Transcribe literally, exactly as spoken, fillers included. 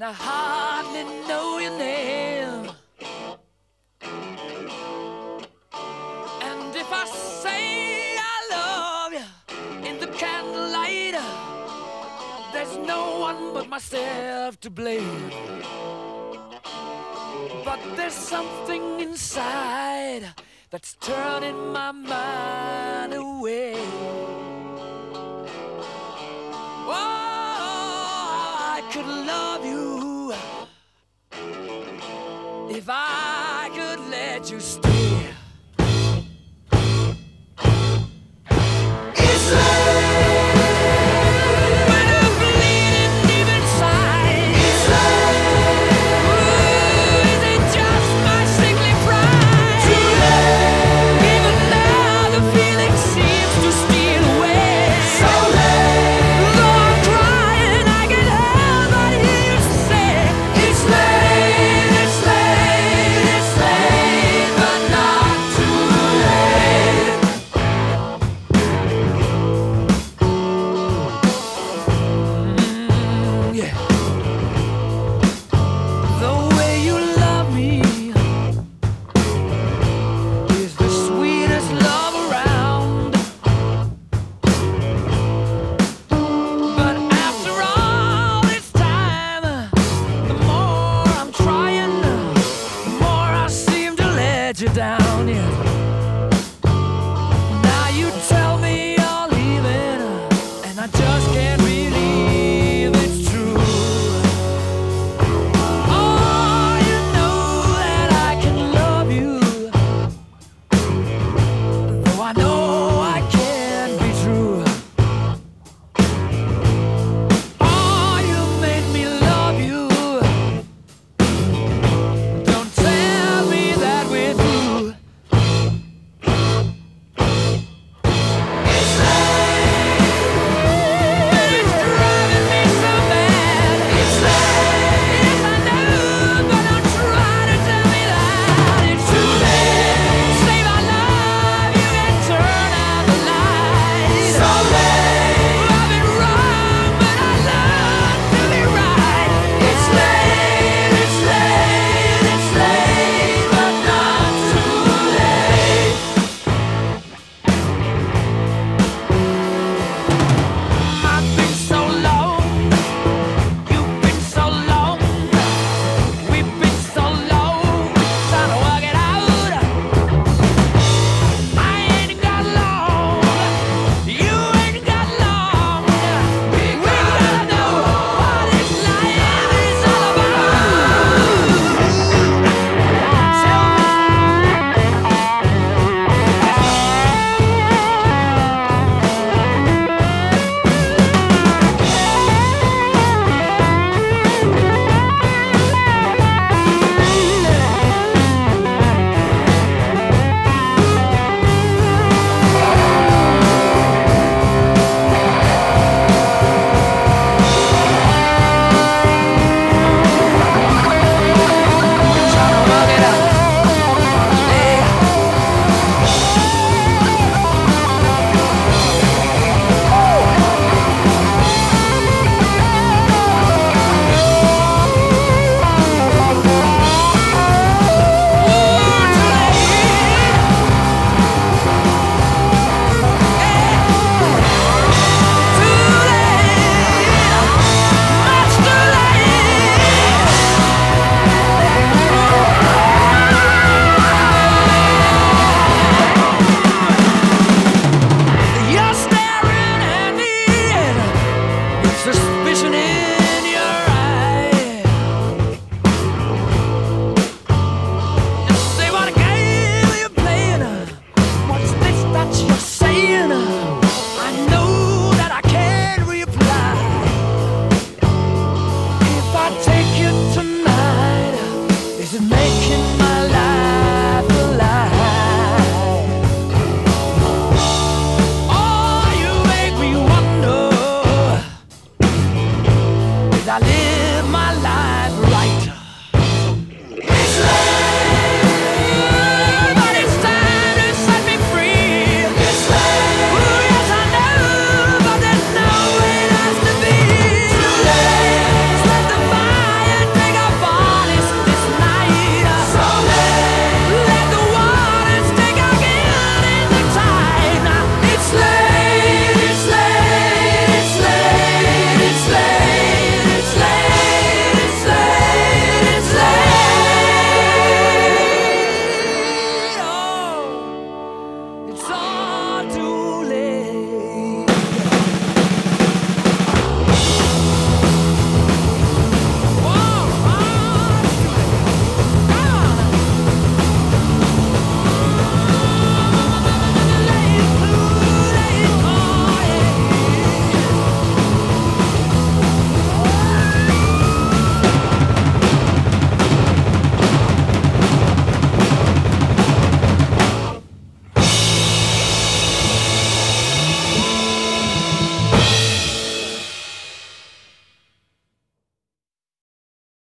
I hardly know your name. And if I say I love you in the candlelight, there's no one but myself to blame. But there's something inside that's turning my mind away. Oh, I could love you if I could let you stay. It's late when I'm bleeding deep inside. It's late. Ooh, is it just my sickly pride? Too late. Even now the feeling seems to steal away. So late. Though I'm crying, I can help but hear you say, it's late, it's late, it's late, but not too late. Mm, yeah. The way you love me is the sweetest love around. But after all this time, the more I'm trying, the more I seem to let you down. Yeah.